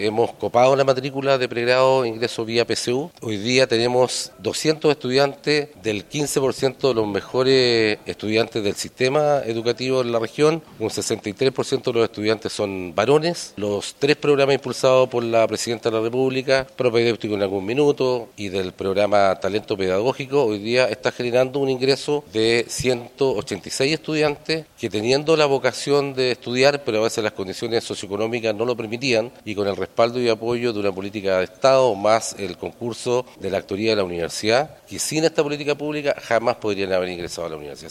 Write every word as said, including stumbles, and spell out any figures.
Hemos copado la matrícula de pregrado ingreso vía P S U. Hoy día tenemos doscientos estudiantes del quince por ciento de los mejores estudiantes del sistema educativo en la región. Un sesenta y tres por ciento de los estudiantes son varones. Los tres programas impulsados por la Presidenta de la República, Propedéutico en algún minuto y del programa Talento Pedagógico, hoy día está generando un ingreso de ciento ochenta y seis estudiantes que, teniendo la vocación de estudiar, pero a veces las condiciones socioeconómicas no lo permitían, y con el respaldo y apoyo de una política de Estado más el concurso de la actoría de la universidad, que sin esta política pública jamás podrían haber ingresado a la universidad.